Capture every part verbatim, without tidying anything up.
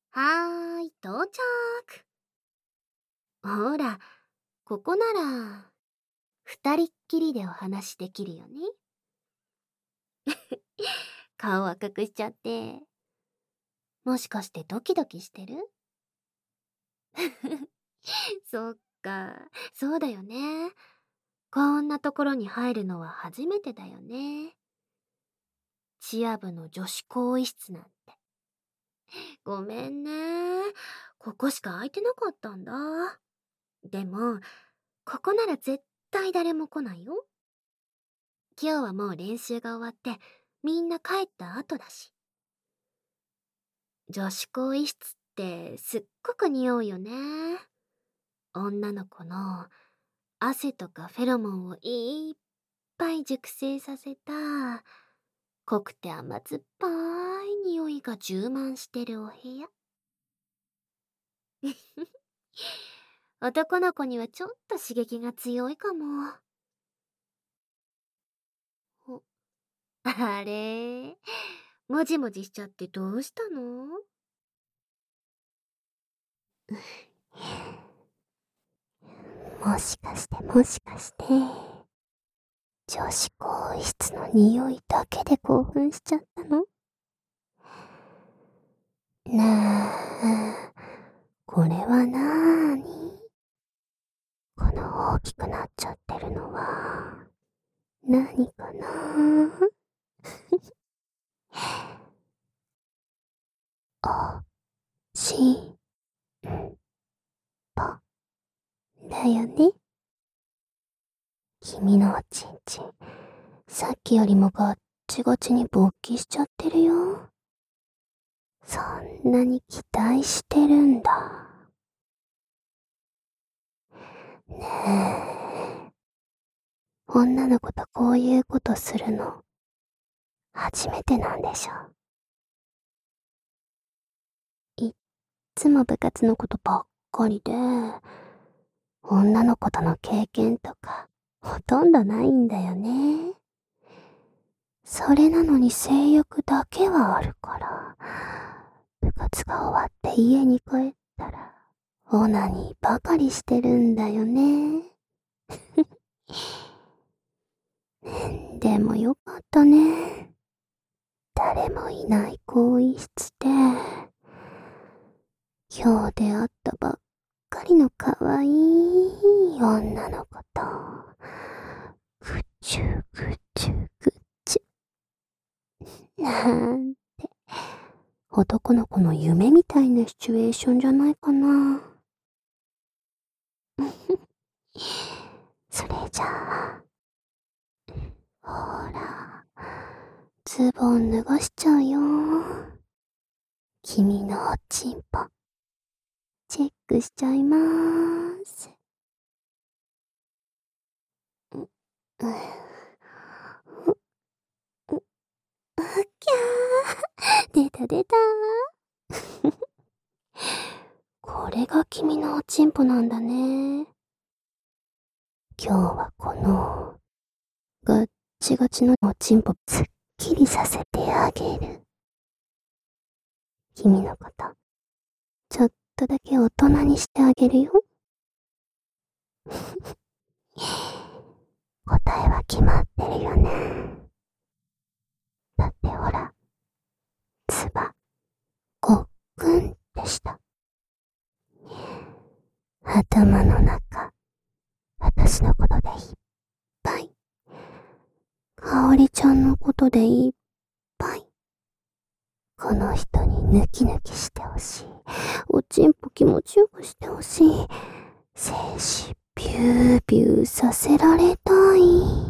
はーい、到着。ほら、ここなら、二人っきりでお話できるよね。顔赤くしちゃって。もしかしてドキドキしてる？そっか、そうだよね。こんなところに入るのは初めてだよね。チア部の女子更衣室なんて。ごめんね。ここしか空いてなかったんだ。でも、ここなら絶対誰も来ないよ。今日はもう練習が終わって、みんな帰った後だし。女子更衣室ってすっごく匂うよね。女の子の汗とかフェロモンをいっぱい熟成させた、濃くて甘酸っぱい匂いが充満してるお部屋。男の子にはちょっと刺激が強いかも。おあれ、もじもじしちゃってどうしたの？もしかしてもしかして、女子更衣室の匂いだけで興奮しちゃったの？なあ、これはなーに？この大きくなっちゃってるのは、何かな？おしんぽだよね。君のおちんちん、さっきよりもガッチガチに勃起しちゃってるよ。そんなに期待してるんだ。ねえ、女の子とこういうことするの、初めてなんでしょ。いっつも部活のことばっかりで、女の子との経験とか、ほとんどないんだよね。それなのに性欲だけはあるから、部活が終わって家に帰ったら、オナニーばかりしてるんだよね。でもよかったね。誰もいない更衣室で、今日出会ったばっかりの可愛い女の子と、ぐちゅぐちゅぐちゅ。なんて、男の子の夢みたいなシチュエーションじゃないかな。それじゃあ、ほら、ズボン脱がしちゃうよ。君のおちんぽ、チェックしちゃいまーす。う、う、う、う、あきゃー。出た出たー。これが君のおちんぽなんだね。今日はこの、ガッチガチのおちんぽすっきりさせてあげる。君のこと、ちょっとだけ大人にしてあげるよ。答えは決まってるよね。だってほら、つば、ごっくんでした。頭の中、私のことでいっぱい。かおりちゃんのことでいっぱい。この人にヌキヌキしてほしい。おちんぽ気持ちよくしてほしい。精子ビュービューさせられたい。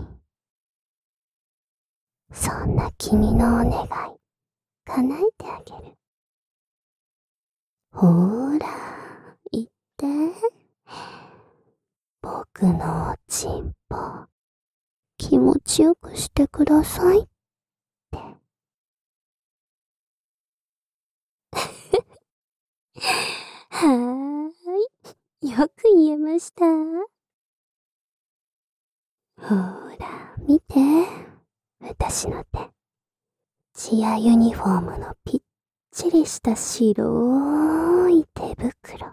そんな君のお願い、叶えてあげる。ほーら、言って。僕のおちんぽ、気持ちよくしてくださいって。はーい、よく言えました。ほーら、見て。私の手。チアユニフォームのぴっちりした白い手袋。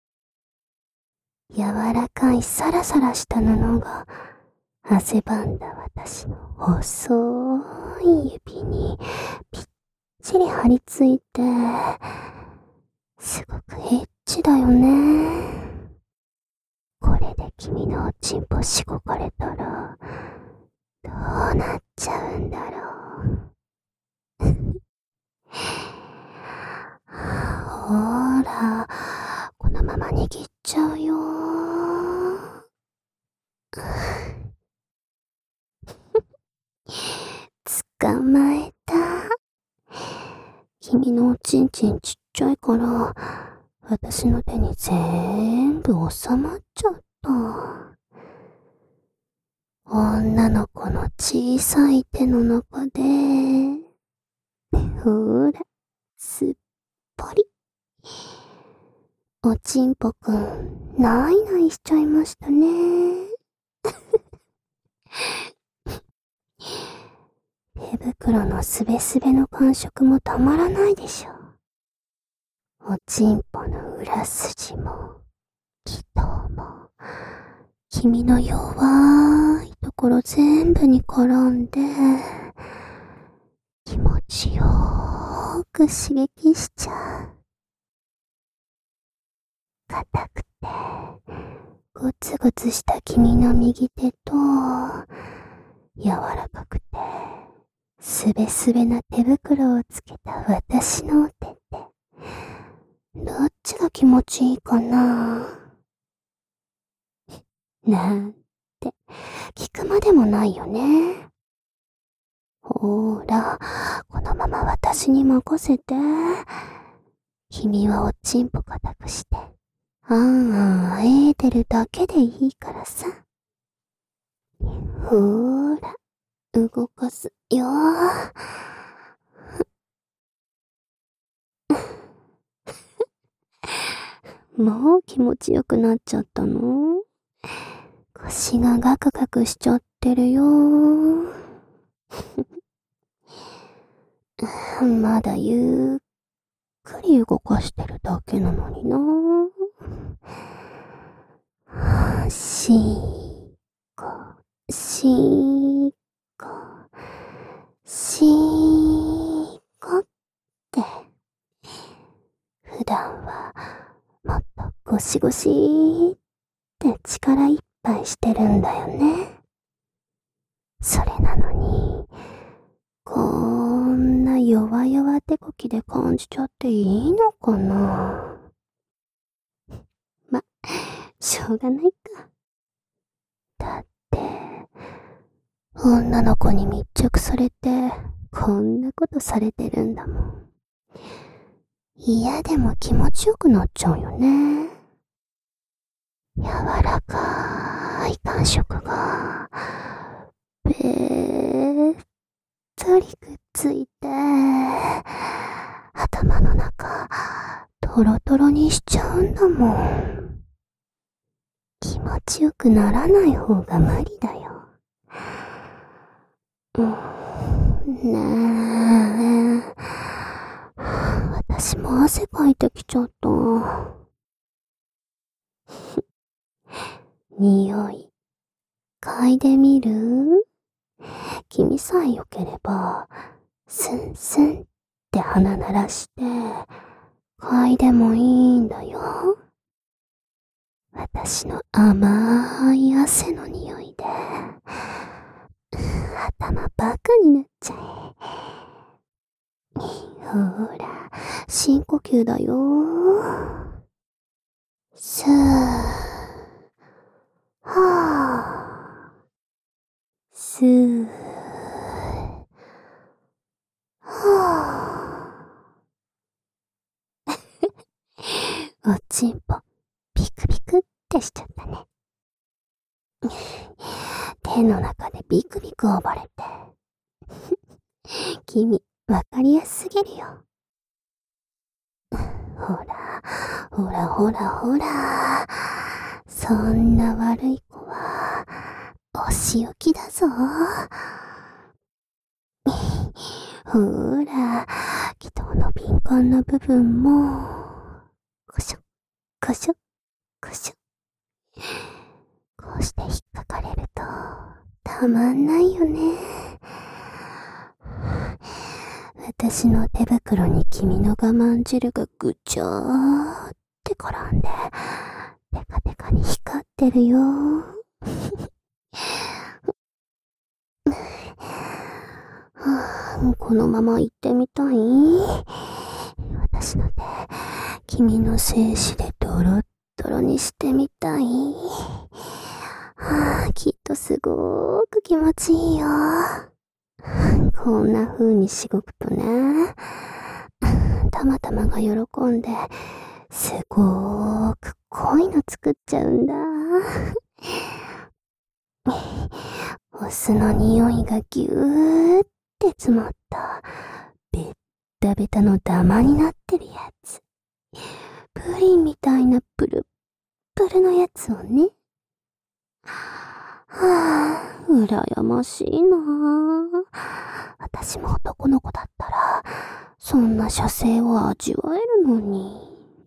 柔らかいサラサラした布が汗ばんだ私の細い指にぴっちり張り付いて、すごくエッチだよね。これで君のおちんぽしごかれたらどうなっちゃうんだろう。ほら、このまま握っちゃうよ。捕まえた。君のおちんちんちっちゃいから、私の手に全部収まっちゃった。女の子の小さい手の中で、ほら、すっぽり。おちんぽくん、ないないしちゃいましたね。手袋のすべすべの感触もたまらないでしょ。おちんぽの裏筋も、気筒も、君の弱いところ全部に絡んで、気持ちよーく刺激しちゃう。硬くて、ゴツゴツした君の右手と、柔らかくて、すべすべな手袋をつけた私のお手って、どっちが気持ちいいかななんて、聞くまでもないよね。ほーら、このまま私に任せて。君はおちんぽ固くして、あんあんあえてるだけでいいからさ。ほーら、動かすよー。もう気持ちよくなっちゃったの？腰がガクガクしちゃってるよー。まだゆっくり動かしてるだけなのにな。しーこ、しーこ、しーこって。普段はもっとゴシゴシーって力いっぱいしてるんだよね。それなのに、こんな弱々手こきで感じちゃっていいのかな。ま、しょうがないか。だって、女の子に密着されて、こんなことされてるんだもん。嫌でも気持ちよくなっちゃうよね。柔らかい感触が、べーっとりくっついて、頭の中、トロトロにしちゃうんだもん。気持ちよくならない方が無理だよ。うん、ねえ。私も汗かいてきちゃった。匂い、嗅いでみる？君さえ良ければ、スンスンって鼻鳴らして、嗅いでもいいんだよ。私の甘い汗の匂いで、頭バカになっちゃえ。ほら、深呼吸だよ。スー、はー、スー、はー。おちんぽ、ピクピクってしちゃったね。手の中でビクビク溺れて。君、わかりやすすぎるよ。ほら、ほらほらほら。そんな悪い子は、お仕置きだぞ。ほら、 気道の敏感な部分も、こしょ、こしょ、こしょ。こうして引っかかれると、たまんないよね。私の手袋に君の我慢汁がぐちゃーって絡んで、テカテカに光ってるよ。このまま行ってみたい？私の手、君の精子でドロッドロにしてみたい。はあ、きっとすごーく気持ちいいよ。こんな風にしごくとね、たまたまが喜んで、すごーく濃いの作っちゃうんだ。オスの匂いがぎゅーって詰まった、ベッタベタのダマになってるやつ。プリンみたいなプルップルのやつをね。はぁ、羨ましいなぁ。私も男の子だったら、そんな射精を味わえるのに。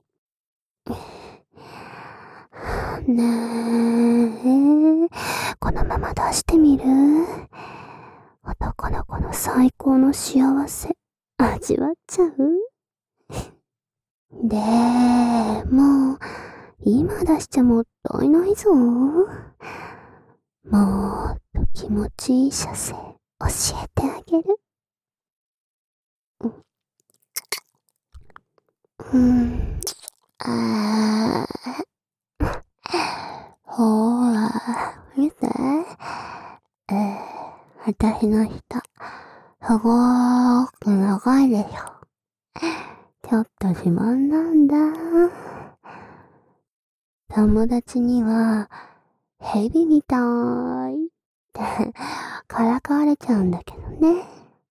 ねえ、このまま出してみる？男の子の最高の幸せ、味わっちゃう？でも、今出しちゃもったいないぞ。もっと気持ちいい射精、教えてあげる。うん、あー、ほーら、見て。えー、私の舌、すごーく長いでしょ。ちょっと自慢なんだ。友達には、蛇みたいってからかわれちゃうんだけどね。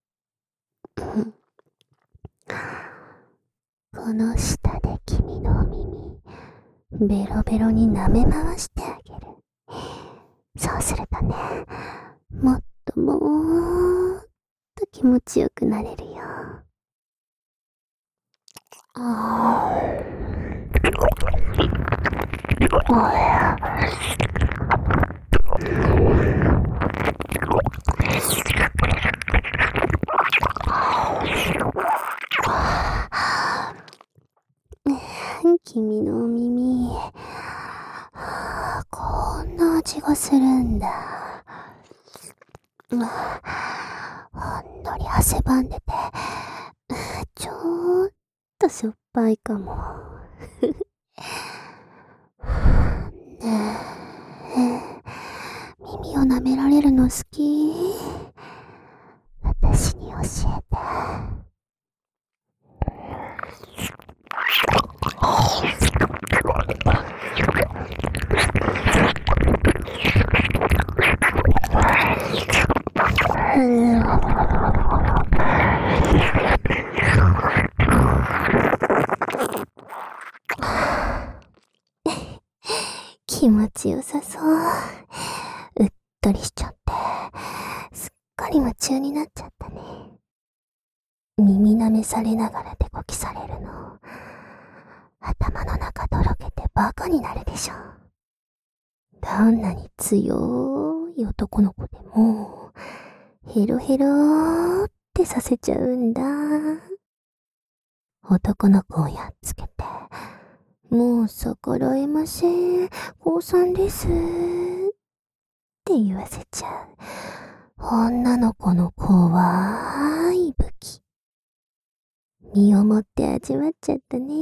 この下で君の耳、ベロベロに舐め回してあげる。そうするとね、もっともーっと気持ちよくなれるよ。あー。君の耳、こんな味がするんだ。ほんのり汗ばんでて、ちょっとしょっぱいかも。ねえ、耳を舐められるの好き？私に教えて。気持ちよさそう。うっとりしちゃって、すっかり夢中になっちゃったね。耳舐めされながら手こきされるの、頭の中とろけてバカになるでしょ。どんなに強い男の子でも、ヘロヘローってさせちゃうんだ。男の子をやっつけて、もう逆らえません、降参ですって言わせちゃう。女の子の怖い武器。身をもって味わっちゃったね。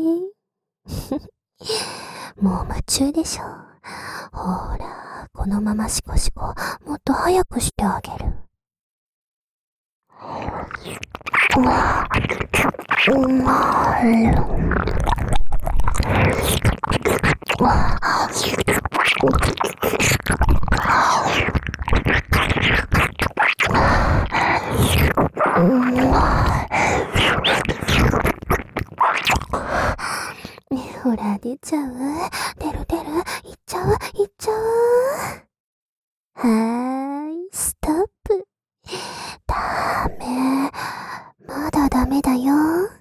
もう夢中でしょ。ほら、このままシコシコ、もっと早くしてあげる。うわ、うまい。うわ、うわ。ほら、出ちゃう？出る出る？いっちゃう？いっちゃう？はーい、ストップ。ダメ。まだダメだよ。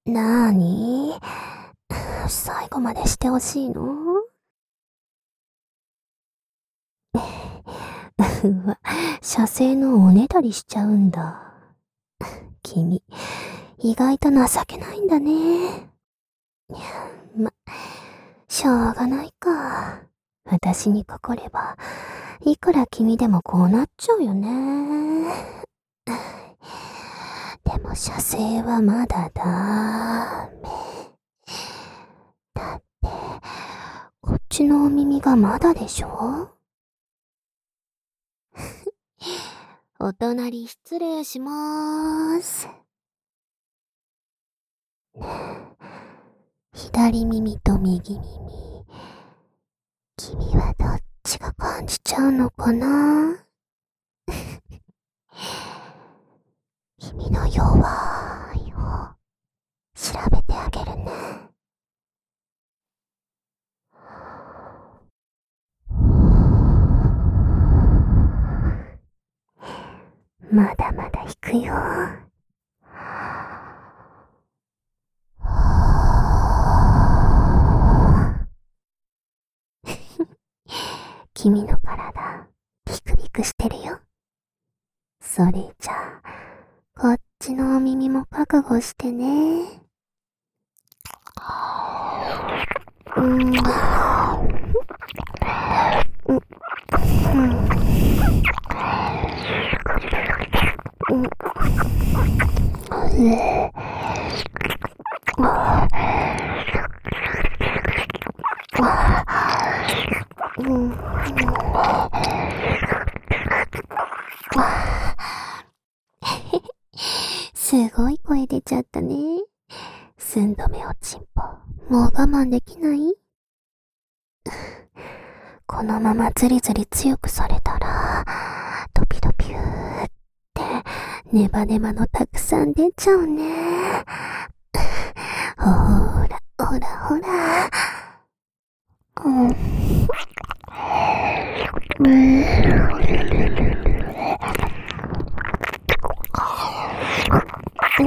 なーに？最後までしてほしいの？うわ、射精のおねだりしちゃうんだ。君、意外と情けないんだね。ま、しょうがないか。私にかかれば、いくら君でもこうなっちゃうよね。でも射精はまだダメ。だって、こっちのお耳がまだでしょ？お隣失礼しまーす。左耳と右耳、君はどっちが感じちゃうのかな？君の弱い方、調べてあげるね。まだまだ弾くよ。君の体、ビクビクしてるよ。それじゃあ、こっちのお耳も覚悟してね。うーん。うん。うん。うん。すごい声出ちゃったね。寸止めおちんぽ、もう我慢できない？このままズリズリ強くされたら、ドピドピューってネバネバのたくさん出ちゃうね。ほーら、ほらほら。うん。うん。うん。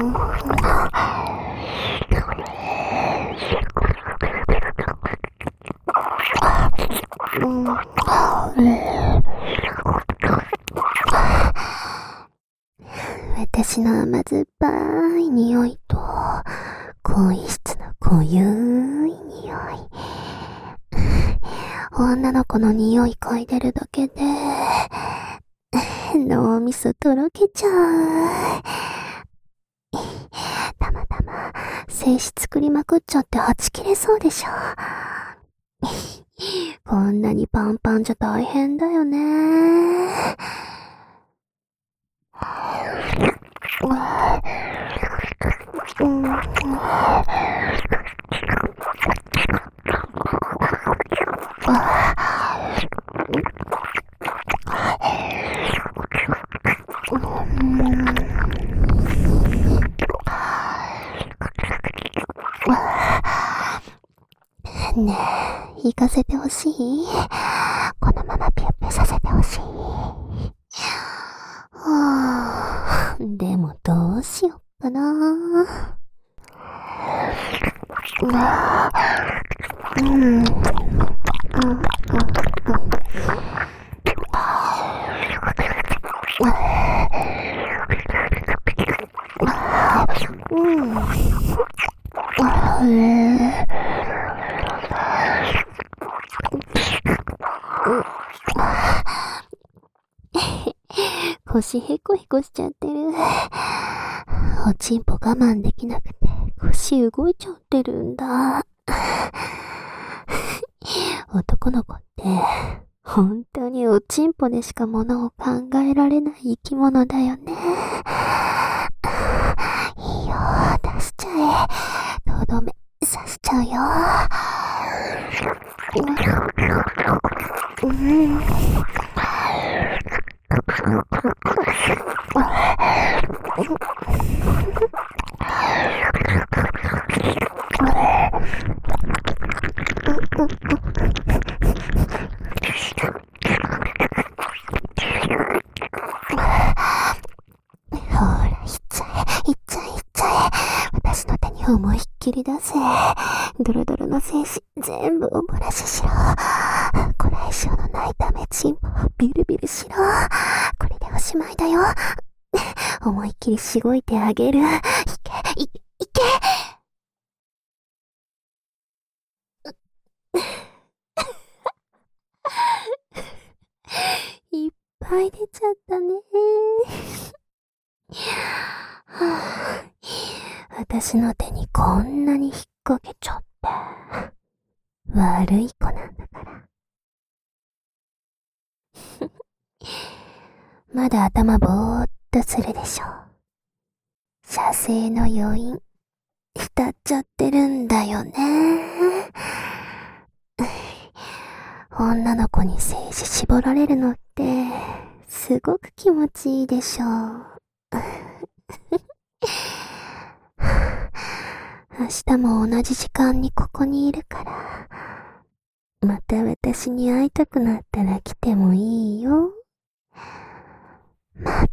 私の甘酸っぱい匂いと、更衣室の濃ゆい匂い。女の子の匂い嗅いでるだけで、脳みそとろけちゃう。たまたま、精子作りまくっちゃってはち切れそうでしょ。こんなにパンパンじゃ大変だよね。うん。ねえ、行かせてほしい？このままピュッピュさせてほしい。はぁ、でもどうしよっかな。うん。うん。うん。腰へこへこしちゃってる。おちんぽ我慢できなくて腰動いちゃってるんだ。男の子って本当におちんぽでしかものを考えられない生き物だよね。いいよ、出しちゃえ。とどめ刺しちゃうよ。うん。ほら、いっちゃえ、いっちゃ思いっきり出せ。ドロドロの精子、全部お漏らししろ。こらえ性のないためチンポ、ビルビルしろ。これでおしまいだよ。思いっきりしごいてあげる。いけ、い、いけいっぱい出ちゃったね。はぁ、私の手にこんなに引っ掛けちゃって。悪い子なんだから。まだ頭ぼーっとするでしょ。射精の余韻、浸っちゃってるんだよね。女の子に精子絞られるのって、すごく気持ちいいでしょ。明日も同じ時間にここにいるから、また私に会いたくなったら来てもいいよ。待っ